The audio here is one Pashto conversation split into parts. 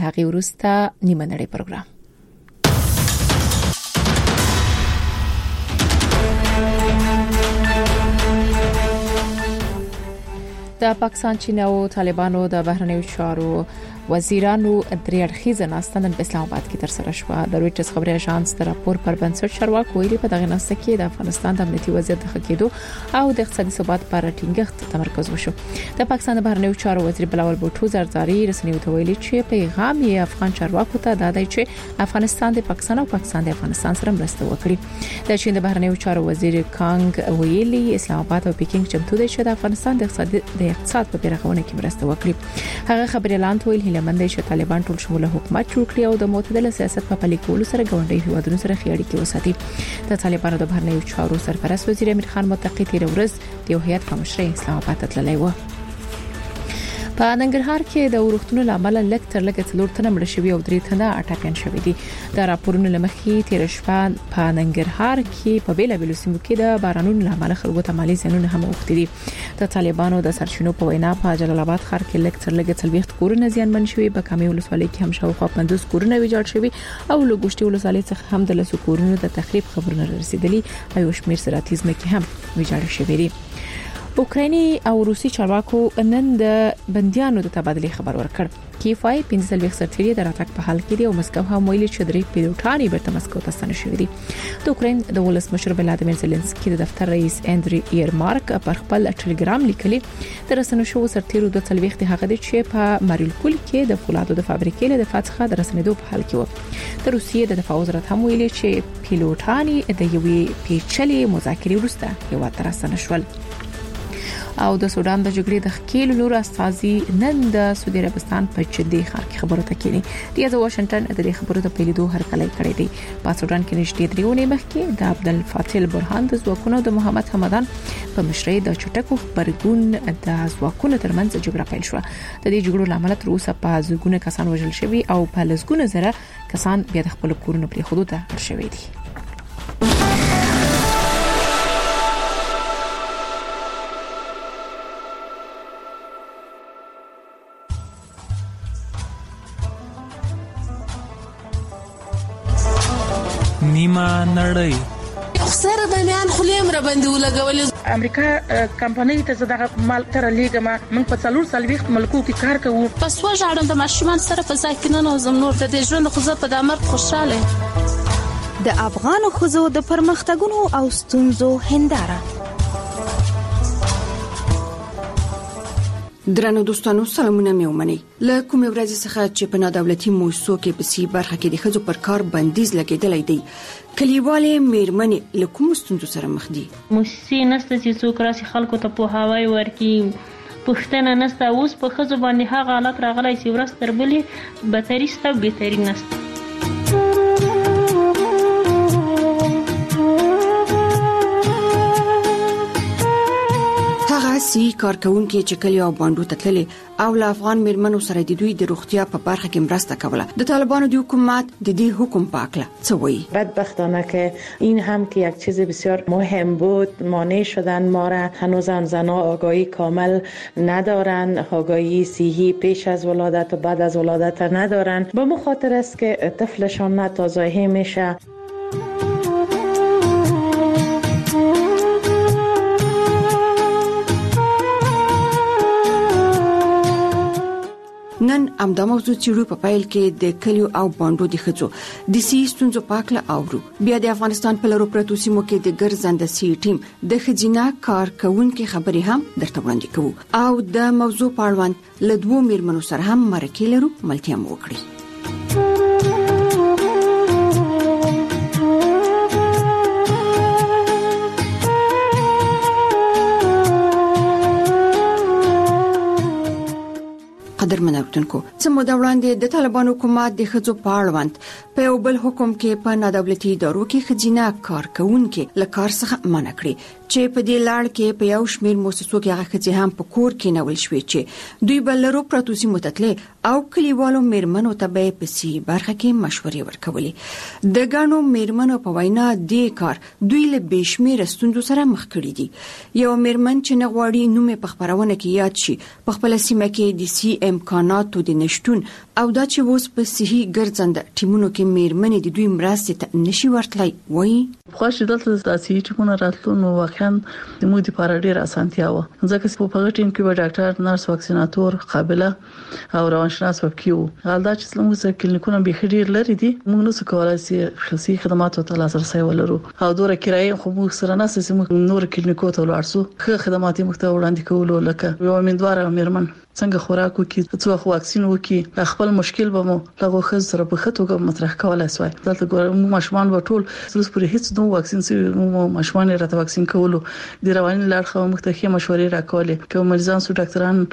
هغه وروسته نیمه نړۍ پروګرام. د پاکستان، چین او طالبانو د بهرنیو چارو وزیرانو درې اړخیزه ناسته نن په اسلام آباد کې تر سره شوه. د رويټرز خبري اژانس د راپور پر بنسټ چارواکي ویلي په دغه ناسته کې د افغانستان د امنیتي وضعیت د ښه کېدو او د اقتصادي ثبات پر ټینګښت تمرکز وشو. د پاکستان د بهرنیو چارو وزیر بلاول بوټو زرداری رسنیو ته ویلي چې پیغام یې افغان چارواکو ته دادای چې افغانستان د پاکستان او پاکستان د افغانستان سره مرسته وکړي. د چین د بهرنیو چارو وزیر کانګ ویلي اسلام آباد او پیکینګ چمتو دي چې د افغانستان د اقتصاد په پیرخونه کې مرسته وکړي. هغه خبري اعلان ویل هیلمند چې طالبان ټول شموله حکومت جوړ کړي او د معتدل سیاست په پلي کولو سره ګاونډي هیوادونو سره خیاړي کې وساتي. د طالبانو د بهرنیو چارو سرپرست وزیر امیر خان متقی تیر ورځ د یو هیئت په مشرۍ اسلام آباد ته تللی و. په ننګرهار کې د ورښتونو لامل لک تر لک څلور تنه مړ شوي او درې تنه اټاپیان شوي دي. د راپورونو لمخې تیر شپه په ننګرهار کې په بیلابیلو سیمو کې د بارانونو لامل خلکو ته مالي زیانونه هم اوښتي دي. د طالبانو د سرچینو په وینا په جلال آباد ښار کې لک تر لک 40 کورونه زیانمن شوي، په کامي ولسوالۍ کې هم شاوخوا 50 کورونه ویجاړ شوي او لګوشتي ولسوالۍ څخه هم د لسو کورونو د تخریب خبرونه رسیدلي او یو شمېر زراعتي ځمکې هم ویجاړ شوي دي. اوکرایني او روسي چارواکو نن د بنديانو د تبادله خبر ورکړ. کیفای 15 سرتیري د راتګ په حال کې دي او مسکو هم ویلي چې درې پیلوټان بیرته مسکو ته ستنه شوي دي. د اوکراین د ولسمشر ولادیمیر زيلنسکي د دفتر رئیس اندري ایرمارک پر خپل ټلګرام لیکلي د رسنیو شو سرتیرو د تلويخت هغه دي چې په ماریوپول کې د فولادو د فابریکې له دفاع څخه د رسنیدو په حال کې و. د روسیې د دفاع وزارت هم ویلي چې پیلوټان د یوې پیچلې مذاکرې وروسته یو تر ستنه شول. او د سودان د جګړې د خکیل لور استازي نن د سعودي عربستان په جدي ښار کې خبرو ته کېنی. د واشنگټن د دې خبرو د پیلېدو هرکلی کړی دی. په سودان کې نشټې دریونې مخکې د عبدالفتاح البرهان د ځواکونو د محمد حمدان په مشرۍ د چټکو خبرګون د ځواکونو ترمنځ جګړه پیل شو. د دې جګړو لامل تر اوسه په زګونه کسان وژل شوي او په لسګونه زره کسان بیا د خپل کورونو پرې خودو ته اړ شوي دي. نیمه نړۍ خسر باندې خلیم را باندې ولګول. امریکا کمپنۍ ته زداغه مال تر لیګما من په څلور سالويخت ملکو کې کار کوو. پس وژاړم د ماشومان سره په ځکه نه زم نور د ژوند خو په دمر خوشاله. د افغان خزو د پرمختګونو او ستونزو هنداره. درنو دوستانو سلامونه مې ومني. له کومې ورځې څخه چې په نادولتي موسسو کې په سی برخه کې د خزو پر کار بندیز لګیدلای دی، کلیوالې میرمنې له کوم ستونزو سره مخ دي؟ موسسې نسته چې څوک راسي خلکو ته پوهاوی ورکړي، پښتنه نسته. اوس په خزو باندې هغه حالت راغلی چې ورځ تر بلې بدتري سته او بهتري نسته. سی کارکونکو چې کلی او باندو تتللي او له افغان میرمنو سره د دوی د روغتیا په برخه کې مرسته کوله. د طالبانو د حکومت د دې حکم پاکله څه وایي؟ بدبختانه که این هم که یک چیز بسیار مهم بود مانع شدن ما را. هنوزم زنها آگاهی کامل ندارن، آگاهی صحی پیش از ولادت و بعد از ولادت ندارن. به مخاطر است که طفلشان ناتازایی میشه. نن امدا موضوع چیرو په پایل کې د کلیو او باندو د خځو د سیستونزو پاکله اورو. بیا د افغانستان په لورو پرتو سیمو کې د ګرځنده سی ټیم د خځینا کارکونکو خبرې هم درته وړاندې کوو او د موضوع په اړوند له دوه میرمنو سره هم مرکه لرو ملتیا مو وکړي. قدرمن اورېدونکو، څه موده وړاندې د طالبانو حکومت د ښځو په اړوند په یو بل حکم کې په نادولتي ادارو کې ښځینه کارکونکو له کار څخه منع کړي چې په دې لړ کې په یو شمېر مؤسسو کې هغه ښځې هم په کور کې نول شوې چې دوی بل لرو پروتوسي متتلې او کلیوالو میرمنو ته به په سی برخه کې مشورې ورکولې. د ګڼو میرمنو په وینا دې کار دوی له بشمیر ستونزو سره مخ کړي دي. یو میرمن چې نه غواړي نوم په خبرونه کې یاد شي په خپل سیمه کې د سی امکاناتو د نشټون او دا چې اوس په صحي ګرځند ټیمونو کې میرمنې د دوی مرستې ته نشي ورتلای وایي. خوښ دلته د صحي ټیمونو راتلو نو واقعا د موږ لپاره ډېر اسانتیا و، ځکه چې په هغه ټیم کې به ډاکټر، نرس، واکسیناتور، قابله او روانشناس وکیو. حالدا چې زموږ سره کلینیکونه به ډېر لري دي، موږ نو څه کولای شي خصوصي خدماتو ته لاسرسي ولرو او دوره کرایه خو موږ سره نه سي موږ نور کلینیکو ته ولاړ سو ښه خدمات موږ ته وړاندې کولو، لکه یو امیندوار میرمن څنګه خوراک وکي، څو واکسین وکي، خپل مشکل به مو لغه خز سره په خطوګه مطرح کولای شوی. دلته ګورم ماشومان به ټول تر پورې هیڅ نو واکسین سي مو ماشومان راته واکسین کولو د رواني لارښوونې مختلفه مشورې راکولې، کوم مریضان سو ډاکټران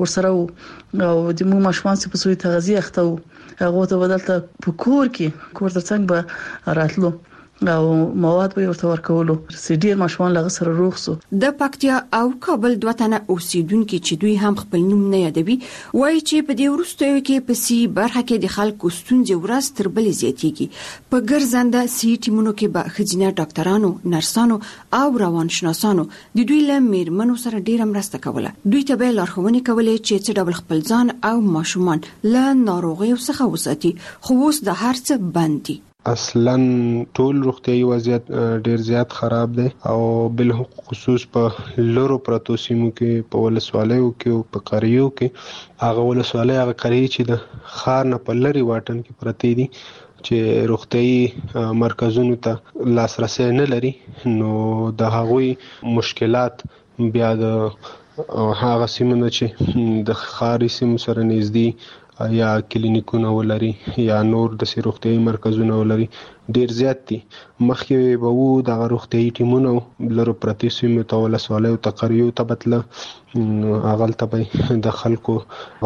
ورسره او د مو ماشومان سي په سوې تغذیه اخته هغه ته بدلته په کور ترڅنګ به راتلو او مواد به ورته ورکولو چې ډیر ماشومان لغه سره روغ سو. د پکتیا او کابل دوه تنه اوسیدونکو چې دوی هم خپل نوم نه یادوي وایي چې په دې وروستیو کې په سی برخه کې د خلکو ستونزې ورځ تر بلې زیاتېږي. په ګرځنده سی ټیمونو کې به ښځینه ډاکټرانو، نرسانو او روانشناسانو د دوی له میرمنو سره ډیره مرسته کوله. دوی ته به لارښوونې کولې چې څه ډول خپل ځان او ماشومان له ناروغیو څخه وساتي، خو اوس د هر څه بند دي. اصلا ټول روغتيایي وضعیت ډیر زیات خراب دی او بل خصوص په لورو پرتو سیمو کې په ولسوالیو کې او په قریو کې هغه ولسوالۍ هغه قریه چې د خار نه په لري واټن کې پرتی دي چې روغتيایي مرکزونو ته لاسرسي نه لري، نو د هغوی مشکلات بیا د هغه سیمو چې د خاري سیمو سره نږدې یا کلینیکونه ولري یا نور د روغتيایي مرکزونه ولري ډیر زیات دي. مخکې به وو د روغتيایي ټیمونو لرو پرتی سیمو ته ولسوالیو ته قریو ته بتله، اغل ته به د خلکو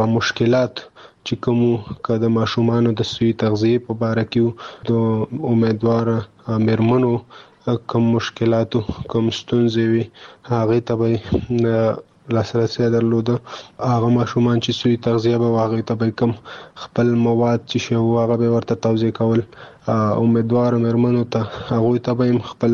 مشکلات چې کوم کده ماشومان د صحي تغذیه په اړه کې د امیدوار میرمنو کوم مشکلاتو کوم ستونزې وي هغه ته به لاسرسي درلوده. هغه ماشومان چې صحي تغذیه به واغې ته به کوم خپل مواد چې شو هغه به ورته توزیع کول. امیدوار میرمنو ته هغه ته به خپل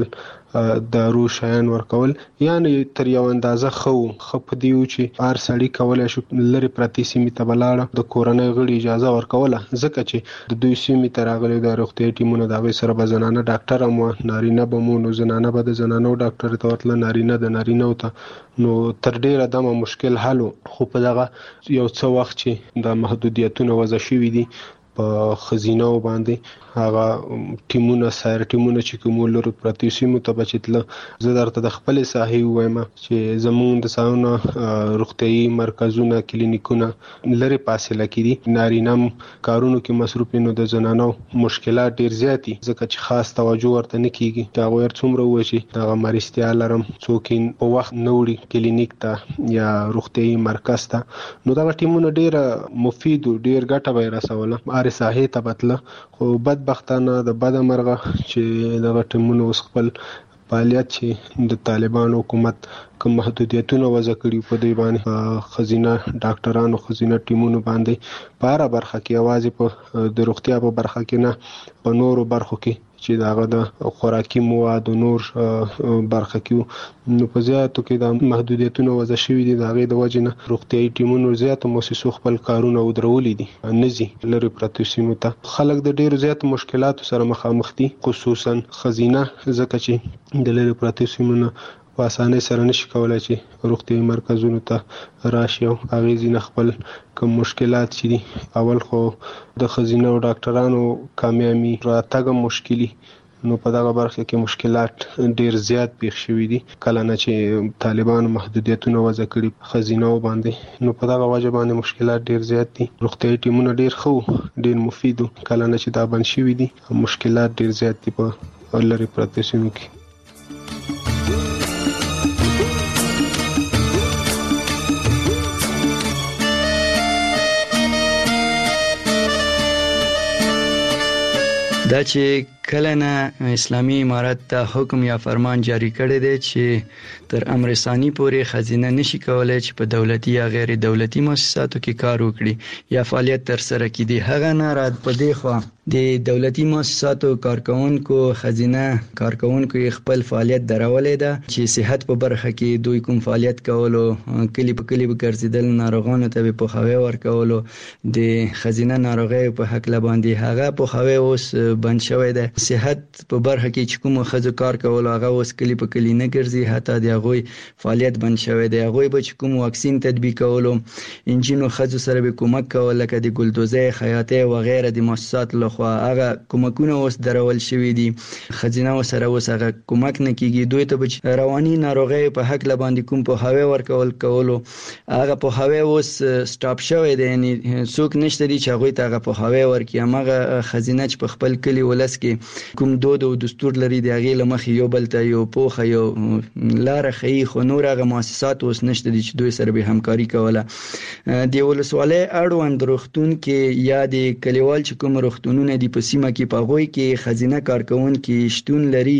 دارو شایان ورکول، یعنی تر یو اندازه خپ دیو چې هر سړی کولای شو لری پرتی سیمه ته بلاړه د کورنۍ غړي اجازه ورکوله، ځکه چې د دوی سیمه ته راغلي د روغتي ټیمونو د غوي سره بزنانه ډاکټر مو نارینه به مو نو زنانه به د زنانو ډاکټر ته ورتل، نارینه د نارینه ته نو تر ډیره دمه مشکل حل خو په دغه یو څو وخت چې د محدودیتونو وضع شوې دي په خزینه باندې هغه ټیمونه سایر ټیمونه چې کوم لري پرتی سیمو ته بچتله. زه درته د خپل ساحي وایم چې زمون د ساونه روغتيایي مرکزونه کلینیکونه لري فاصله کې دي، نارینه کارونو کې مصروف نو د زنانو مشکلات ډیر زیاتی، ځکه چې خاص توجه ورته نه کیږي. دا غوړ څومره وشي دا مرستیا لرم څوکین په وخت نوړي کلینیک ته یا روغتيایي مرکز ته، نو دا ټیمونه ډیر مفید او ډیر ګټه به رسوله هر ساحه ته بتله. خو بدبختانه د بد مرغه چې د ټیمونو خپل فعالیت چې د طالبان حکومت کوم محدودیتونه وضع کړي په دې باندې خزینه ډاکټرانو خزینه ټیمونو باندې په هر برخه کې आवाज په د روغتیا په برخه کې نه په نورو برخو کې چې داغه د خوراکي مواد او نور برخه کې نو په زیاتو کې د محدودیتونو وضع شوی دي. داغه د وجنه روغتيایي ټیمونو زیات مؤسسو خپل کارونه ودرولې دي، نزي لري پرتو سیمو ته خلک د ډیرو زیات مشکلاتو سره مخامخ دي، خصوصا خزینه ځکه چې د لري پرتو سیمو په اسانه سره نشي کولای چې روغتيایي مرکزونو ته راشي او هغه ځین خپل کوم مشکلات چې دي. اول خو د خزینه او ډاکټرانو کامیابی راتګ مشکلی، نو په دغه برخه کې مشکلات ډیر زیات پیښ شوې دي کله نه چې طالبان محدودیتونه وضع کړي خزینه باندې، نو په دغه وجه باندې مشکلات ډیر زیات دي. روغتيایي ټیمونه ډیر ډیر مفید کله نه چې دا بند شوې دي مشکلات ډیر زیات دي په لری پرتو سیمو کې. دا چې کله نه اسلامي امارت ته حکم یا فرمان جاری کړی دی چې تر امر ثانی پورې خزینه نشي کولای چې په دولتي یا غیر دولتي مؤسساتو کې کار وکړي یا فعالیت تر سره کړي. هغه نه رات په دی خو د دولتي مؤسساتو کارکونکو خزینه کارکونکو خپل فعالیت درولې ده چې صحت په برخه کې دوی کوم فعالیت کولو کلی په کلی به ګرځیدل ناروغانو ته په خوي ورکولو د خزینه ناروغي په حق لباندې هغه په خوي اوس بند شوی ده. صحت په برخه کې چې کوم خزو کار کولو هغه اوس کلی په کلی نه ګرځي حتی د هغه فعالیت بند شوی ده. هغه به چې کوم واکسین تطبیق کولو انجینو خزو سره به کومک کول لکه د ګلدوزه خیاطه و غیره د مؤسسات خو هغه کومکونه اوس درول شوی دي. خزینه سره اوس هغه کومک نه کیږي. دوی ته رواني ناروغي په حق لباندې کوم په هوا ورکول کولو هغه په هوا اوس سټاپ شوی دی. یعنی څوک نشته دي چې هغه ته هغه په هوا ورکي. هغه خزینه چې په خپل کلی ولس کې کوم دود او دستور لري دی هغه لمخ یو بل ته یو پوخه یو لار خي خو نور هغه مؤسسات اوس نشته دي چې دوی سره به همکاري کوله. دی ولسواله اړوند روغتون کې یا د کلیوال چې کوم روغتونونه دی په سیمه کې پاغوي کې خزینه کارکونکو شتون لري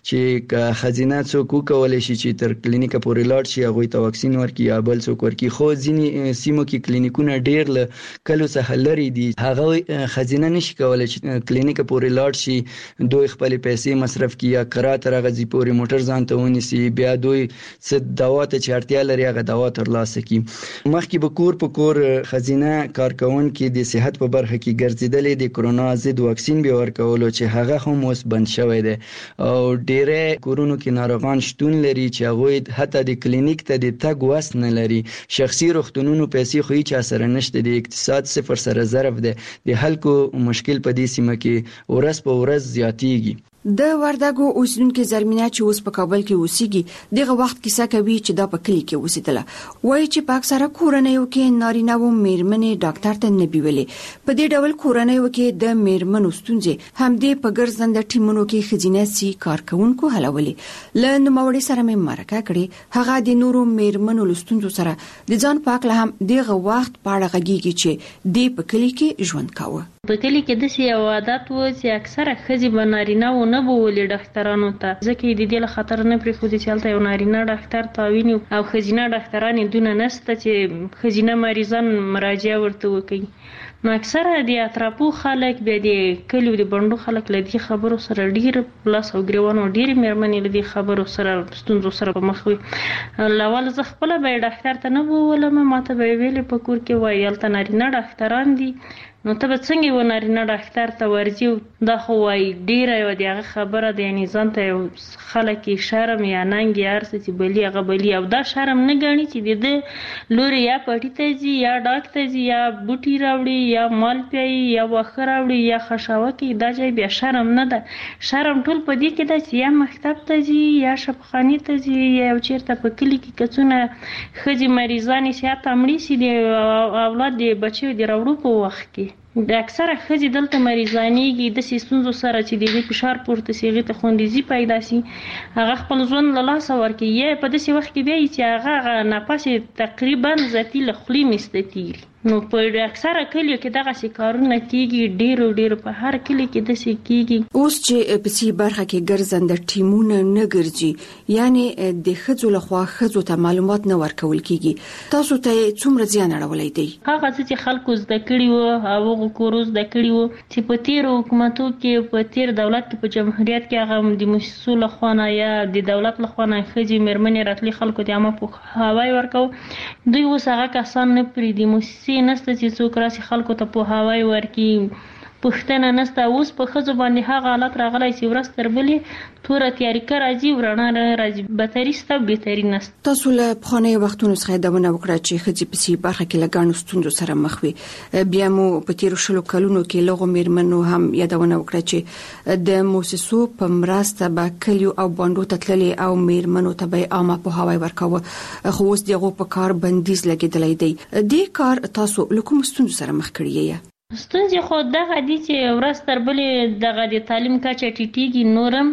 چې خزینه څوک کولای شي چې تر کلینیک پورې لاړ شي هغه ته واکسین ورکړي یا بل څوک ورکړي. خو ځینې سیمو کې کلینیکونه ډیر له کلو څخه لري دي هغه خزینه نشي کولای چې کلینیک پورې لاړ شي دوی خپل پیسې مصرف کړي یا کرات راغزي پورې موټر ځان ته ونیسي بیا دوی څه دوا ته چې اړتیا لري هغه دوا ترلاسه کړي. مخکې به کور په کور خزینه کارکونکو د صحت په برخه کې ګرځیدلې د کرونا ضد واکسین به ورکولو چې هغه هم اوس بند شوی دی او ډېر کورونو کې ناروغان شتون لري چې هغه حتی د کلینیک ته د تګ وس نه لري. شخصي روغتونونو پیسې خو هیڅ سره نشته. د اقتصاد صفر سره ضرب دی. د خلکو مشکل په دې سیمه کې ورځ په ورځ زیاتیږي. د وردګو اوسیدونکو زرمینه چې اوس په کابل کې اوسېږي دغه وخت کیسه کوي چې دا په کلی کې اوسېدله. وایي چې په اکثره کورنیو کې نارینه و میرمنې ډاکټر ته نه بیولې. په دې ډول کورنیو کې د میرمنو ستونزې همدې په ګرځنده ټیمونو کې خزینه سي کارکونکو حلولې. له نوموړي سره مې مرکه کړې. هغه د نورو میرمنو لستونزو سره د ځان پاک له هم دغه وخت پاړه غږیږي چې د په کلی کې ژوند کاوه. په کلی کې د سی عادت و چې اکثره خزي بنارینه و نه بولې ډاکټرانو ته ځکه د دې له خطر نه پرې خو دي چې الته یو نارینه ډاکټر تعوین او خزینه ډاکټران دونه نسته چې خزینه مریضان مراجعه ورته وکړي. نو اکثره د اطرافو خلک به د کلیو د بندو خلک لدی خبرو سره ډیر پلاس او ګریوانو ډیر مېرمنې لدی خبرو سره ستونزو سره په مخ وي. لول ز خپل به ډاکټر ته نه بولم ماته به ویلې په کور کې وایي الته نارینه ډاکټران دي نو ته به څنګه و نارینه ډاکټر ته ورځي. دا خو وایي ډیره یو دغه خبره ده. یعنی ځان ته خلک شرم یا ننګ یا ارڅ چې بلی هغه بلی او دا شرم نه ګڼي چې د لوري یا پټی ته ځي یا ډاکټر ته ځي یا بوټي راوړي یا مال پیي یا وخه راوړي یا خشاوه کې دا ځای بیا شرم نه ده. شرم ټول په دې کې ده چې یا مکتب ته ځي یا شفخاني ته ځي یا چیرته په کلی کې کڅونه خځې مریضانې سیات امړي سي د اولاد د بچو د راوړو په وخت کې د اکثره خځې دلته مریضانېږي د ستونزو سره چې د فشار پورته سیغه ته خوندزي پیدا سي هغه خپل ژوند له لاسه ورکړي. یا په داسې وخت کې بیا چې هغه نفس تقریبا ذاتی له خولې مستتیږي. نو په اکثره کلیو کې دغه شکارونه کیږي. ډیر په هر کلی کې د سې کیږي. اوس چې په سي برخه کې ګرځنده ټیمونه نه ګرځي یعنی د خځو لخوا خځو ته معلومات نه ورکول کیږي. تاسو ته څومره زیان اړولای دی؟ هغه چې خلکو زده کړي وو او کوروز د کړي وو چې په تیر حکومتو کې په تیر دولت کې په جمهوریت کې هغه د مسؤل لخوا یا د دولت لخوا نه خځې مېرمنې راتلي خلکو ته عامه په هواي ورکو. دوی اوس هغه کسان نه پری دي موسسې نسته چې څوک راسي خلکو ته په هواي ورکی. پښتنه نسته اوس په خزو باندې هغه حالت راغلی چې ورځ تر بلې تور تیاری راځي ورانه راځي بهتريسته بهترین است. تاسو له پخوانی وختونو څخه دونه وکړه چې خځې په سي برخه کې لګانو ستونزو سره مخ وي. بیا مو په تیر شلو کلونو کې لغو میرمنو هم یادونه وکړه چې د موسسو په مرسته به کلیو او باندو تتللې او میرمنو ته به عامه په هواي ورکاوه. خو اوس دغه په کار بندیز لګیدلې دی. دې کار تاسو له کوم ستونزو سره مخ کړی یې؟ ستونزې خو دغه دي چې ورځ تر بلې دغه د تعلیم کچه ټیټیږي نورم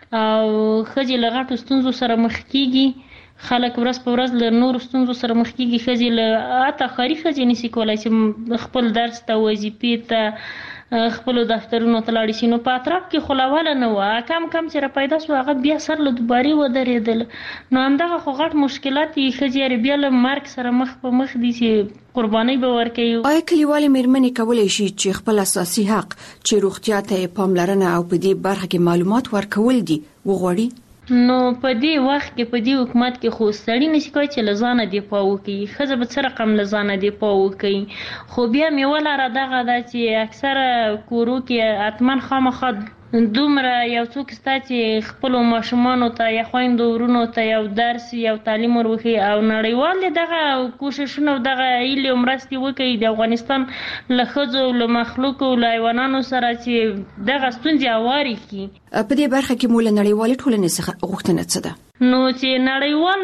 او خځې له غټو ستونزو سره مخ کیږي. خلک ورځ په ورځ له نورو ستونزو سره مخ کیږي. خځې له اته خاري خځې نشي کولای چې خپل درس ته وظیفې ته خپل دفترونو ته لاړ شي. نو په اطراف کې خلاواله نه و، کم چې را پیدا شو هغه بیا سر له دوباري ودرېدل. نو همدغه خو غټ مشکلات یې ښځې بیا له مرګ سره مخ په مخ دي چې قرباني به ورکوي. آیا کلیوالې مېرمنې کولی شي چې خپل اساسي حق چې روغتیا ته پاملرنه او په دې برخه کې معلومات ورکول دي وغواړي؟ نو په دې وخت کې په دې حکومت کې خو سړی نشي کوي چې لزانه دفاع وکړي، ښځه به څه رقم لزانه دفاع وکړي. خو بیا مې ولاره دغه ده چې اکثره کورو کې اتمن خامخا دومره یو څوک ستا چې خپل ماشومانو ته یا خویندو ورونو ته یو درس یو تعلیم ورخي او نړیوال دغه کوششونه او دغه ایله مرستي وکړي د افغانستان له ښځو له مخلوقو له حیواناتو سره چې دغه ستونزې اواري کی. په دې برخه کې مول نړیوال ټولنې څخه غوښتنه څه ده؟ نو چې نړیوال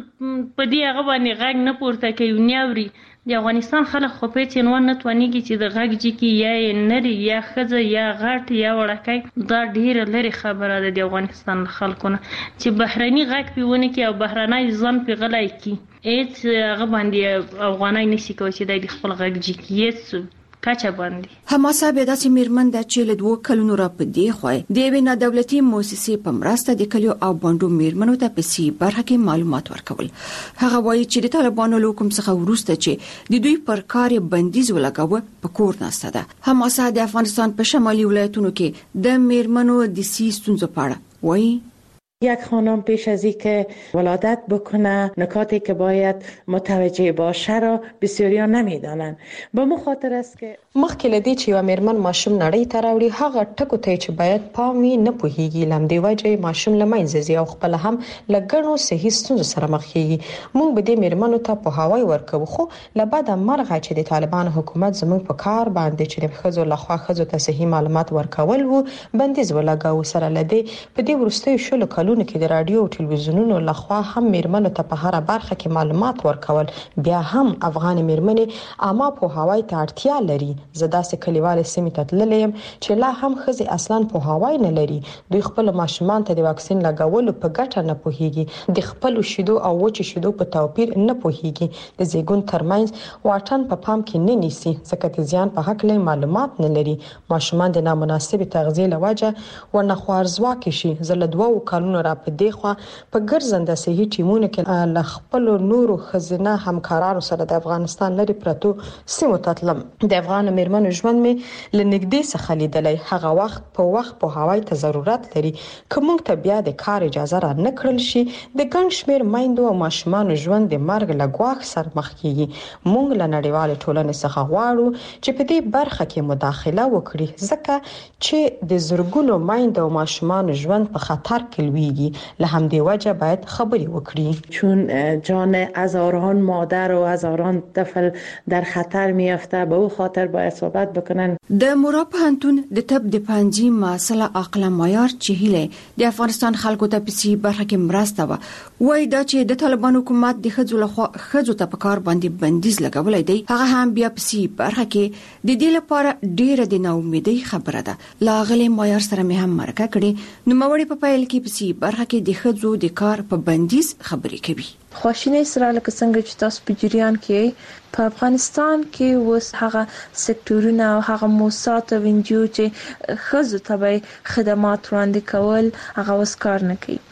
په دې هغه باندې غږ نه پورته کوي نیاوري. د افغانستان خلک خو په چینوان نه توانيږي چې د غږ جکی یا نری یا خزه یا غټ یا وړکای دا ډیره لري خبره ده د افغانستان خلکونه چې بهرني غږ پیونه کې او بهرنۍ ځان په غلای کې هیڅ هغه باندې افغانای نشي کوي چې د خپل غږ جکی هیڅ کچا باندې. حماسه به داسې میرمن ده چې له 2 کلونو را پدې خوای د وینا دولتي مؤسسې په مرسته د کلیو او بانډو میرمنو ته په سی برخه کې معلومات ورکول. هغه وایي چې د طالبانو له حکم څخه وروسته چې د دوی پر کار بندیز ولګاوه په کور ناسته ده. حماسه د افغانستان په شمالي ولایتونو کې د میرمنو د سی ستونزو په اړه وایي. یک خانم پیش از اینکه ولادت بکنه نکاتی که باید متوجه باشه را بسیاریا نمیدانند. به مو خاطر است که مخکې لدی چې یو میرمن ماشوم نړۍ ته راوړي هغه ټکو ته چې باید پام نه پوهیږي لمدې وجه ماشوم لمنځه ځي او خپل هم لګڼو صحیح ستونزو سره مخ کیږي. موږ به دې میرمنو ته په هواي ورکو خو لبعد مرغه چې د طالبان حکومت زموږ په کار باندې چې د خزو لخوا خزو ته صحیح معلومات ورکول وو بندیز ولګاو. سره لدی په دې ورستیو شلو کلونو کې د رادیو او ټلویزیونونو لخوا هم میرمنو ته په هر برخه کې معلومات ورکول. بیا هم افغان میرمنې اما په هواي ته اړتیا لري. زدا سه کلیوال سیمه ته تللم چې لا هم خزي اصلا په هواي نه لري. دوی خپل ماشومان ته د واکسین لګولو په ګټه نه پوهیږي. د خپل شیدو او وچ شیدو په توپیر نه پوهیږي. د زیګون ترمنځ واټن په پام کې نه نیسي ځکه چې ځان په حق له معلومات نه لري. ماشومان د نامناسب تغذیه لوجه ورنه خوارزوا کې شي. زله 2 کلونو را په دی خو په ګرځنده صحیح ټیمونه کې ل خپل نورو خزینه همکارانو سره د افغانستان لري پرتو سیمو تطلم. د افغان میرمنو ژوند می لنګدې څخه لیدلای. هغه وخت په هواي ته ضرورت لري. کوم ته بیا د کار اجازه را نه کړل شي د ګڼ شمیر مایندو او ماشومان ژوند د مرګ لګواخ سر مخ کیږي. موږ له نړیوال ټولنې څخه غواړو چې په دې برخه کې مداخله وکړي ځکه چې د زرګونو مایندو او ماشومان ژوند په خطر کې لویږي. له همدې وجه باید خبري وکړي چون جان هزاران مادر و هزاران طفل در خطر میافته. به او خاطر باید صحبت بکنن. د مورا پوهنتون د طب د پنځي مسله عقل معیار چې هله د افغانستان خلکو ته په سی برخه کې مرسته وای دا چې د طالبان حکومت د خځو لخوا خځو ته په کار باندې بندیز لګولای دی هغه هم بیا په سی برخه کې د دې لپاره ډیره د ناامیدۍ خبره ده. لاغلی معیار سره مې هم مرکه کړي. نو موري په پایل کې په سی برخه کې د خځو د کار په بندیز خبرې کوي. خواشینی سره لکه څنګه چې تاسو په جریان کې په افغانستان کې وس هغه سکتورونه او هغه موسسات او انجیو چې خزو ته خدمات وړاندې کول هغه وس کار نه کوي.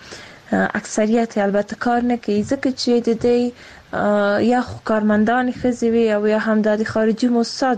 اکثریت البته کار نه کوي ځکه چې د دې یا کارمندان خزوی او یا هم د خارجي موسسات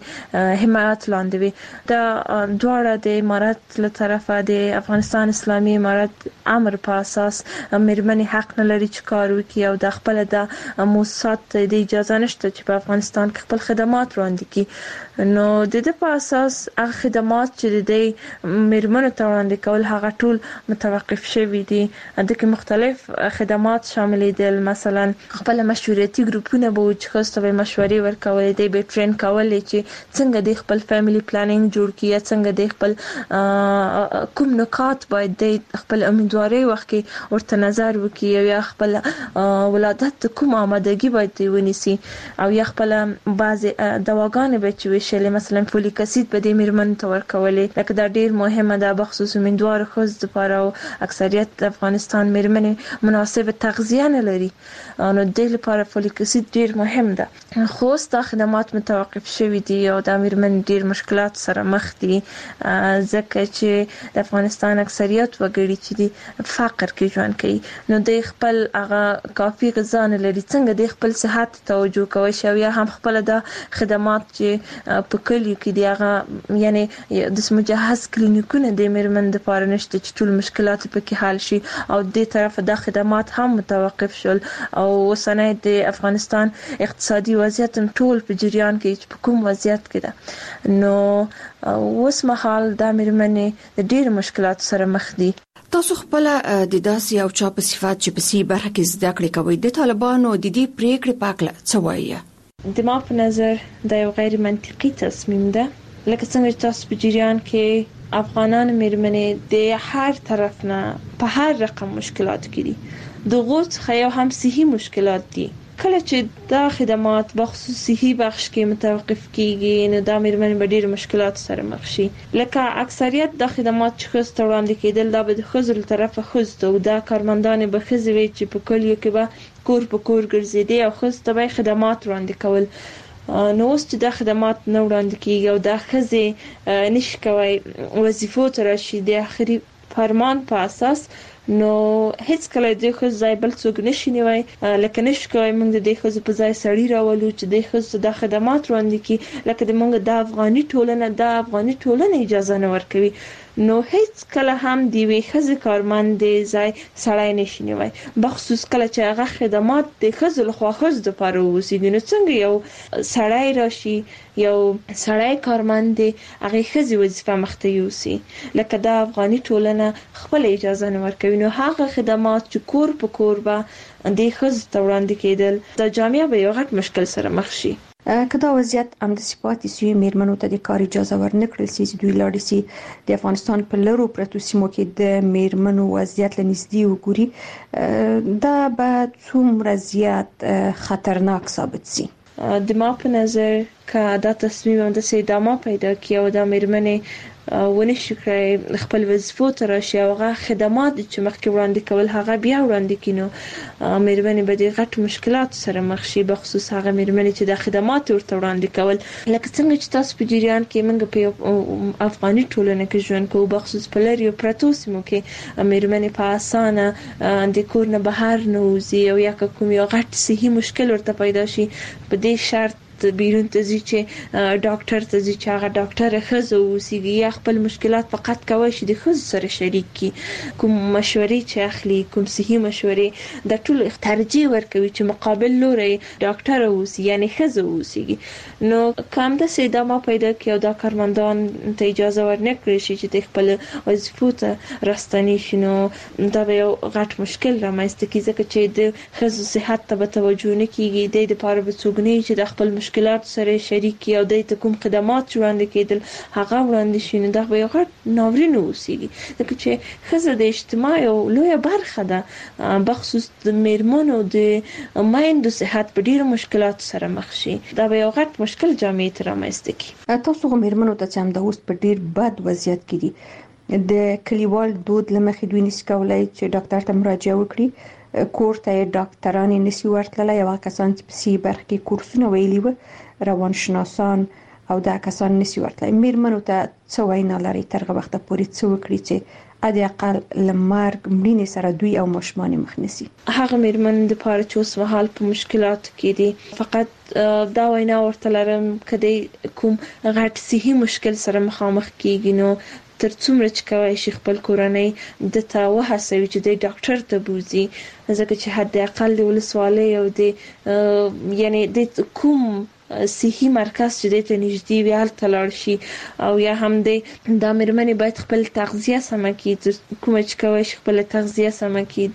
حمایت لاندې وي. دا دواړه د امارات له طرفه د افغانستان اسلامي امارات امر په اساس میرمنې حق نه لري چې کار وکړي او د خپل د موسسات د اجازه نشته چې په افغانستان کې خپل خدمات وړاندې کړي. نو د دې په اساس هغه خدمات چې د میرمنو ته وړاندې کول هغه ټول متوقف شوي دي. د کې مختلف خدمات شامل دي. مثلا خپل مشورتي ګروپونه به چې خاصه به مشورې ورکولې دي به ټرین کولې چې څنګه د خپل فیملی پلانینګ جوړ کړي څنګه د خپل کوم نکات باید د خپل امیدواري وخت کې ورته نظر وکړي یا خپل ولادت کوم آمادګي باید ونیسي او یا خپل بعض دواګانې به چې شلې مثلا فولیک اسید په دې میرمن ته ورکولې لکه دا ډیر مهمه ده بخصوص مندوار خوځ لپاره او اکثریت د افغانستان میرمنې مناسب تغذیه نه لري نو د دې لپاره فولیک اسید ډیر مهم ده خو ست خدمات متوقف شوي دي او د میرمن ډیر مشکلات سره مخ دي ځکه چې د افغانستان اکثریت وګړي چې دي فقر کې ژوند کوي نو د خپل هغه کافي غذا نه لري څنګه د خپل صحت توجه کوي شو یا هم خپل د خدمات چې په کلیو کې دی هغه یعنی د مجهز کلینیکونه د میرمن د لپاره نشته چې ټول مشکلات پکې حل شي او د طرف د خدمات هم متوقف شول او وسنه د افغانستان اقتصادي وضعیت ټول په جریان کې چې په کوم وضعیت کې ده نو اوس مهال د میرمنې د ډېر مشکلات سره مخ دي تاسو خپل د داسې او چا په صفات چې په سی برخه کې زده کړې کوي د طالبانو د دې پریکړې پاکله څه وایي د ما په نظر د یو غیر منطقي تصمیم ده لکه څنګه چې تاسو په جریان کې افغانان میرمنې د هر طرف نه په هر رقم مشکلات کې دي د غوڅ خیا هم صحي مشکلات دي کله چې دا خدمات بخصوص صحي بخش کې متوقف کیږي نو دا میرمن به ډېر مشکلات سره مخ شي لکه اکثریت د خدمات چې خص وړاندې کېدل دا به د خزر طرفه خص او دا کارمندان به خزوي چې په کلیو کې به کور په کور ګرځېدي او خص ته به خدمات وړاندې کول نو اوس چې دا خدمات نه وړاندې کیږي او دا خزي نشي کوي وظیفو تر شي د اخري فرمان په اساس نو هیڅ کله د خو ځای بل څوک نشي نیوي لکه نشي کوي موږ د خو په ځای سړی راولو چې د خو د خدمات وړاندې کی لکه د موږ د افغاني ټولنه اجازه نه ورکوي نو هیڅ کله هم دی وی خزي کارمند ځای سړی نشي نیوي بخصوص کله چې هغه خدمات د خزل خواخوز د پاره وسیږي نو څنګه یو سړی راشي یو سړی کارمند هغه خزي وظیفه مخته یوسي لکه د افغاني ټولنه خپل اجازه نه ورکوي نو هغه خدمات چې کور په کور به د خز توړاندې کېدل د جامعه به یو غټ مشکل سره مخ شي کدا وضعیت هم د صفات سی میرمنو ته د کار اجازه ورنکړل سي دوی لاړ سي د افغانستان په لرو پرتو سیمو کې د میرمنو وضعیت لنږدې وګوري دا به څومره زیات خطرناک ثابت سي د ما په نظر که دا تصمیم د سیدامه پیدا کیو د میرمنې ونی شکرای خپل وظیفو ته راشي او هغه خدمات چې مخکې وړاندې کول هغه بیا وړاندې کینو میرمنې به د غټ مشکلات سره مخ شي بخصوص هغه میرمنې چې د خدمات ورته وړاندې کول لکه څنګه چې تاسو په جریان کې موږ په افغاني ټولنه کې ژوند کوو بخصوص په لري پرتو سیمو کې میرمنې په اسانه د کور نه بهر نه وځي او یا کوم یو غټ صحي مشکل ورته پیدا شي په دې شرط بیرون ته ځي چې ډاکټر ته ځي چې هغه ډاکټر خزو وسیږي یا خپل مشکلات فقط کوي چې د خزو سره شریک کی کوم مشورې چې اخلي کوم صحي مشورې د ټول ترجیح ورکوي چې مقابل لوري ډاکټر وسی یعنی خزو وسیږي نو کوم د سیدامه پیدا کیو د کارمندان ته اجازه ورنکړي شي چې د خپل وظیفو ته راستنی شنو دا یو غټ مشکل رامنځته کیږي چې د خزو صحت ته توجه نه کیږي د لپاره به څوګنی چې د خپل مشکلات سره شریک یا د کوم خدمات وړاندې کېدل هغه وړاندې شي نو دا به یو غټ ناورین وسیږي ځکه چې خزه د اجتماع یو لویه برخه ده بخصوص د میرمنو د مایندو صحت په ډیرو مشکلات سره مخ شي دا به یو غټ مشکل جامعې ته رامنځته کوي تاسو میرمنو ته چې هم د اوس په ډیر بد وضعیت کې دي د کلیوال دود لمخې دوی نس کولای چې ډاکټر ته مراجعه وکړي کور ته ډاکټران نسی ورتللی یو کسان چې په سی برخه کې کورسونه ویلي و روانشناسان او دا کسان نسی ورتللی میرمنو ته څه وینا لري ترغه وخت پورې څه وکړي چې ادي اقل لمرګ مړینې سره دوی او مشمان مخنسي هغه میرمن د پاره چې اوس مهال په مشکلات کې دي فقط دا وینا ورته لرم کدی کوم غټ صحي مشکل سره مخامخ کیږي نو تر څومره چې کوي شي خپل کورنۍ د تا وهڅوي چې د ډاکټر ته بوزي ځکه چې حد اقل د ولسوالۍ او د یعنی د کوم صحي مرکز چې د نږدې ویال تلاړ شي او یا هم د میرمنې باید خپل تغذیه سم کړي کوم چې کوي خپل تغذیه سم کړي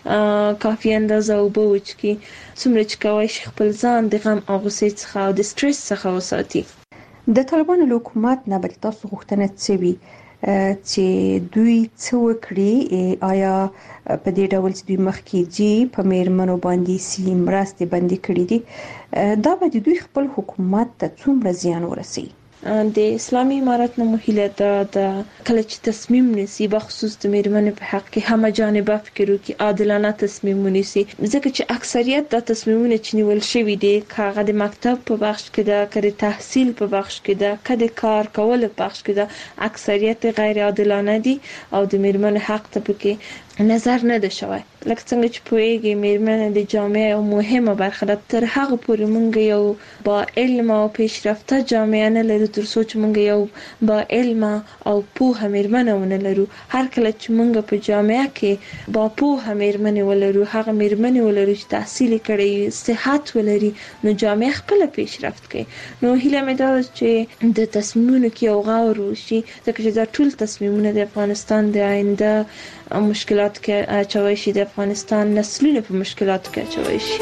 د کافي اندازه او بوج کې څومره چې کوي خپل ځان د غم او غوسې څخه او د سټرس څخه وساتي د طالبانو حکومت نه بل تاسو غوښتنه څه وی چې دوی څه وکړي آیا په دې ډول چې دوی مخکې جی په میرمنو باندې سي مرستې بندي کړې دي دا به دوی خپل حکومت ته څومره زیان ورسي؟ د اسلامي امارت نه مهله د کله چې تصمیم نیسي په خصوص د میرمنو په حق کې هم جانبه فکر وکړي عادلانه تصمیم ونیسي ځکه چې اکثریت د تصمیمونو چې نیول شوی دي کاغه د مکتب په بخش کې د کړي تحصیل په بخش کې د کډه کار کول په بخش کې د اکثریت غیر عادلانه دي او د میرمنو حق ته پکې نظر نه ده شوی لکه څنګه چې پوهیږي میرمنې د جامعه او مهمه برخه ده تر هغه پورې مونږ یو با علم او پیشرفته جامعه نه لرو تر څو چې مونږ یو با علم او پوهه میرمنې ونه لرو هر کله چې مونږ په جامعه کې با پوهه میرمنې ولرو هغه میرمنې ولرو چې تحصیل کړي صحت ولري نو جامعه خپل پیشرفت کوي نو هیله مې ده چې د تصمیمونو کې او غور وشي ځکه چې دا ټول تصمیمونه د افغانستان د آینده مشکلات کې اچوي شي د افغانستان نسلونه په مشکلات کې اچوي شي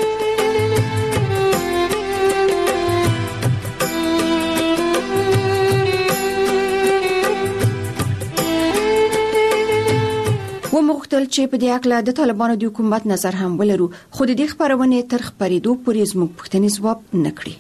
ومغتل چې په دې اکله د طالبانو د حکومت نظر هم ولرو خو د دې خبرونه تر خبرېدو پورې زموږ پوښتنې ځواب نکړي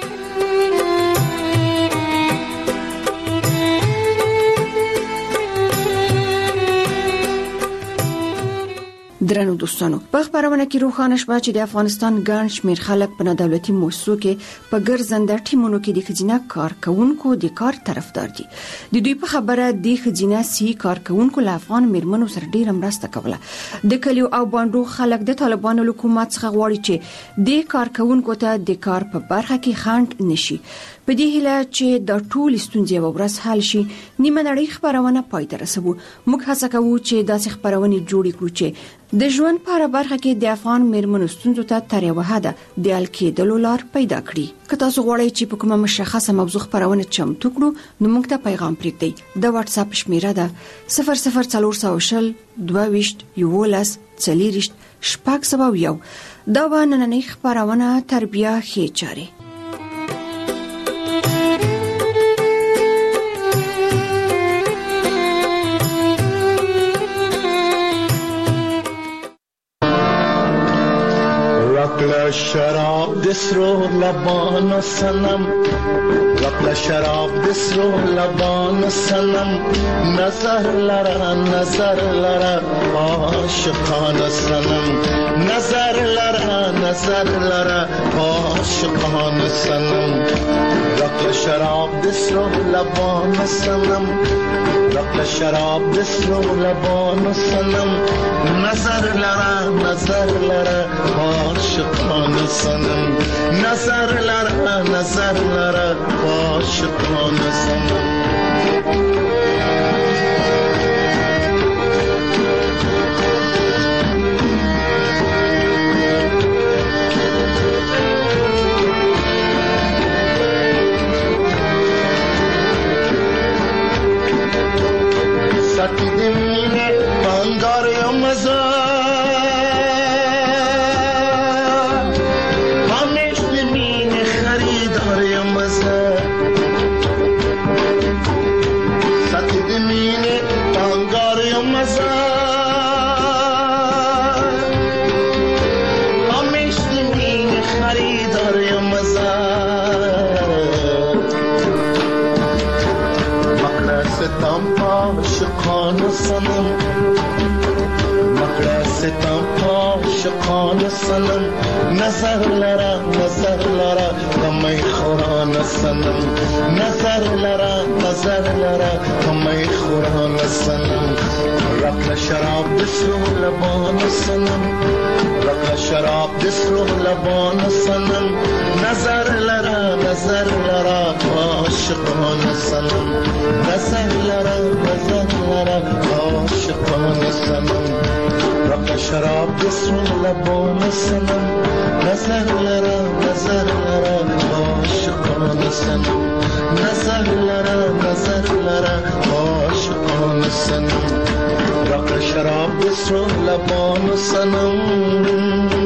درنو دوستانو په خبرونه کې روښانه شوه چې د افغانستان ګڼ شمېر خلک په دولتي مؤسسو کې په ګرځنده ټیمونو کې د خزینه کارکونکو د کار طرفدار دي د دوی په خبره د خزینه سي کارکونکو له افغان میرمنو سره ډیره مرسته کوله د کلیو او باندو خلک د طالبانو حکومت څخه غواړي چې د کارکونکو ته د کار په برخه کې خنډ نشي په دې هیله چې د ټول ستونزې ورس حل شي نیمه نړۍ خبرونه پای ته رسوي موږ هڅه کوو چې داسې خبرونه جوړ کړو چې د ژوند په برخه کې د افغان میرمنو ستونزو ته تر یو حده د حل کېدلو لار پیدا کړي که تاسو غواړئ چې په کومه مشخصه موضوع خبرونه چمتو کړو نو موږ ته پیغام پرېږدئ د واتس اپ شمیره ده 00400 22 11 40 شپږ دا و نننۍ خبرونه تربیه ښې چارې شراب دسرو لبان سنم رقل شراب دسرو لبان سنم نظر لرا عاشقان سنم نظر لرا عاشقان سنم رقل شراب دسرو لبان سنم رقل شراب دسرو لبان سنم نظر لرا عاشقان سنم نظر لرا عاشقان سنم ساتی دمینه بانگار مزا عاشقان سنم مکڑا ستم عاشقان سنم نظر لرا کمی خوران سنم نظر لرا کمی خوران سنم رقل شراب دسرو لبان سنم رقل شراب دسرو لبان سنم نظر لرا عاشقان سنم نظر لرا عاشقان سنم رقل شراب دسرو لبان سنم نظر لرا عاشقان سنم نظر لرا عاشقان سنم رقل شراب دسرو لبان سنم